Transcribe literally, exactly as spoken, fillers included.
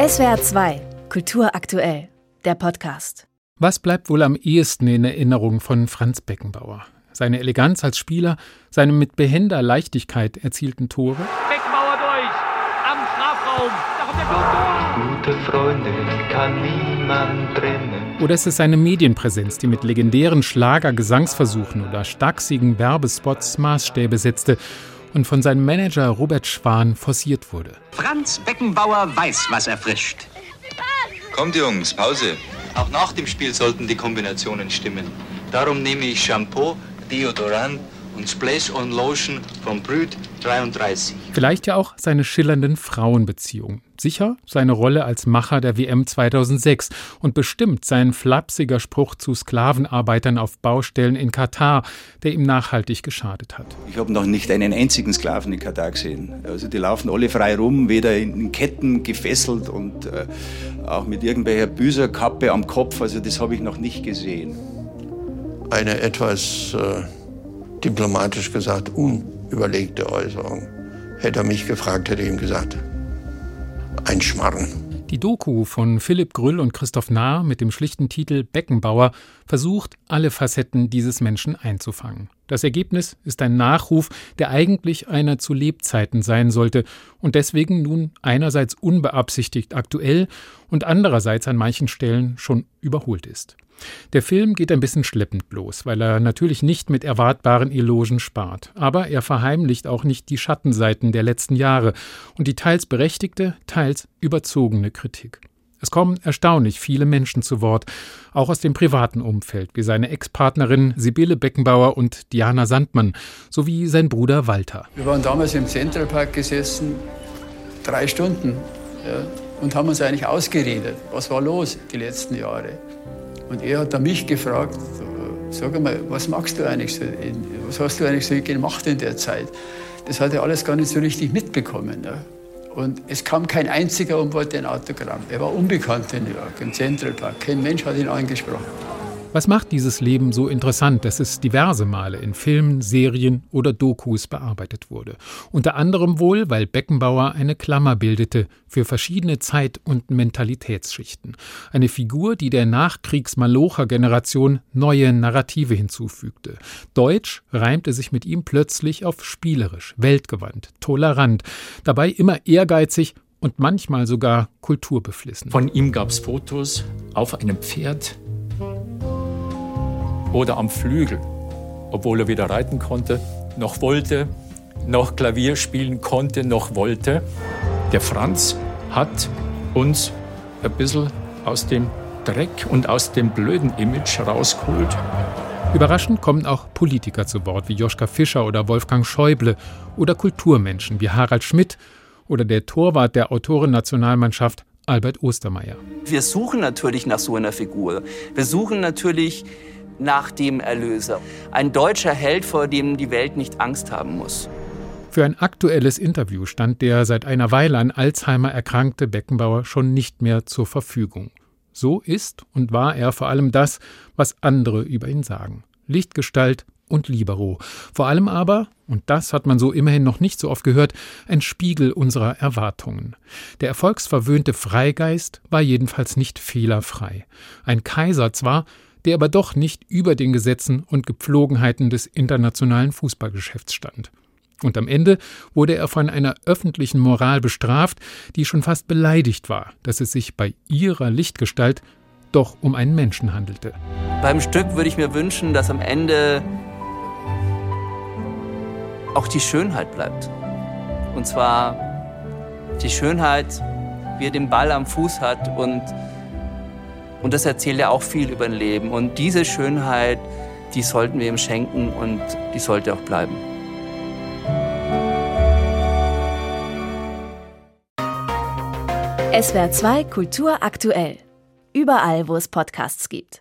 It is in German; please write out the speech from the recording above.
S W R zwei, Kultur aktuell, der Podcast. Was bleibt wohl am ehesten in Erinnerung von Franz Beckenbauer? Seine Eleganz als Spieler, seine mit behender Leichtigkeit erzielten Tore? Beckenbauer durch, am Strafraum, da kommt der Tor. Gute Freunde kann niemand trennen. Oder ist es seine Medienpräsenz, die mit legendären Schlager-Gesangsversuchen oder stachsigen Werbespots Maßstäbe setzte und von seinem Manager Robert Schwan forciert wurde? Franz Beckenbauer weiß, was er frischt. Kommt Jungs, Pause. Auch nach dem Spiel sollten die Kombinationen stimmen. Darum nehme ich Shampoo, Deodorant und Splash on Lotion von Brüt dreiunddreißig. Vielleicht ja auch seine schillernden Frauenbeziehungen. Sicher seine Rolle als Macher der W M zweitausendsechs und bestimmt sein flapsiger Spruch zu Sklavenarbeitern auf Baustellen in Katar, der ihm nachhaltig geschadet hat. Ich habe noch nicht einen einzigen Sklaven in Katar gesehen. Also die laufen alle frei rum, weder in Ketten gefesselt und äh, auch mit irgendwelcher Büßerkappe am Kopf. Also das habe ich noch nicht gesehen. Eine etwas, äh, diplomatisch gesagt, unüberlegte Äußerung. Hätte er mich gefragt, hätte ich ihm gesagt, ein Schmarrn. Die Doku von Philipp Grüll und Christoph Nahr mit dem schlichten Titel Beckenbauer versucht, alle Facetten dieses Menschen einzufangen. Das Ergebnis ist ein Nachruf, der eigentlich einer zu Lebzeiten sein sollte und deswegen nun einerseits unbeabsichtigt aktuell und andererseits an manchen Stellen schon überholt ist. Der Film geht ein bisschen schleppend los, weil er natürlich nicht mit erwartbaren Elogen spart. Aber er verheimlicht auch nicht die Schattenseiten der letzten Jahre und die teils berechtigte, teils überzogene Kritik. Es kommen erstaunlich viele Menschen zu Wort, auch aus dem privaten Umfeld, wie seine Ex-Partnerin Sibylle Beckenbauer und Diana Sandmann, sowie sein Bruder Walter. Wir waren damals im Centralpark gesessen, drei Stunden, ja, und haben uns eigentlich ausgeredet. Was war los die letzten Jahre? Und er hat dann mich gefragt, sag mal, was magst du eigentlich so, was hast du eigentlich so gemacht in der Zeit? Das hat er alles gar nicht so richtig mitbekommen. Ne? Und es kam kein einziger und wollte ein Autogramm. Er war unbekannt in New York, im Centralpark. Kein Mensch hat ihn angesprochen. Was macht dieses Leben so interessant, dass es diverse Male in Filmen, Serien oder Dokus bearbeitet wurde? Unter anderem wohl, weil Beckenbauer eine Klammer bildete für verschiedene Zeit- und Mentalitätsschichten. Eine Figur, die der Nachkriegs-Malocher-Generation neue Narrative hinzufügte. Deutsch reimte sich mit ihm plötzlich auf spielerisch, weltgewandt, tolerant, dabei immer ehrgeizig und manchmal sogar kulturbeflissen. Von ihm gab es Fotos auf einem Pferd oder am Flügel, obwohl er weder reiten konnte, noch wollte, noch Klavier spielen konnte, noch wollte. Der Franz hat uns ein bisschen aus dem Dreck und aus dem blöden Image rausgeholt. Überraschend kommen auch Politiker zu Wort, wie Joschka Fischer oder Wolfgang Schäuble, oder Kulturmenschen wie Harald Schmidt oder der Torwart der Autorennationalmannschaft Albert Ostermeier. Wir suchen natürlich nach so einer Figur. Wir suchen natürlich nach dem Erlöser. Ein deutscher Held, vor dem die Welt nicht Angst haben muss. Für ein aktuelles Interview stand der seit einer Weile an Alzheimer erkrankte Beckenbauer schon nicht mehr zur Verfügung. So ist und war er vor allem das, was andere über ihn sagen. Lichtgestalt und Libero. Vor allem aber, und das hat man so immerhin noch nicht so oft gehört, ein Spiegel unserer Erwartungen. Der erfolgsverwöhnte Freigeist war jedenfalls nicht fehlerfrei. Ein Kaiser zwar, der aber doch nicht über den Gesetzen und Gepflogenheiten des internationalen Fußballgeschäfts stand. Und am Ende wurde er von einer öffentlichen Moral bestraft, die schon fast beleidigt war, dass es sich bei ihrer Lichtgestalt doch um einen Menschen handelte. Beim Stück würde ich mir wünschen, dass am Ende auch die Schönheit bleibt. Und zwar die Schönheit, wie er den Ball am Fuß hat und Und das erzählt ja auch viel über ein Leben. Und diese Schönheit, die sollten wir ihm schenken und die sollte auch bleiben. S W R zwei Kultur aktuell. Überall, wo es Podcasts gibt.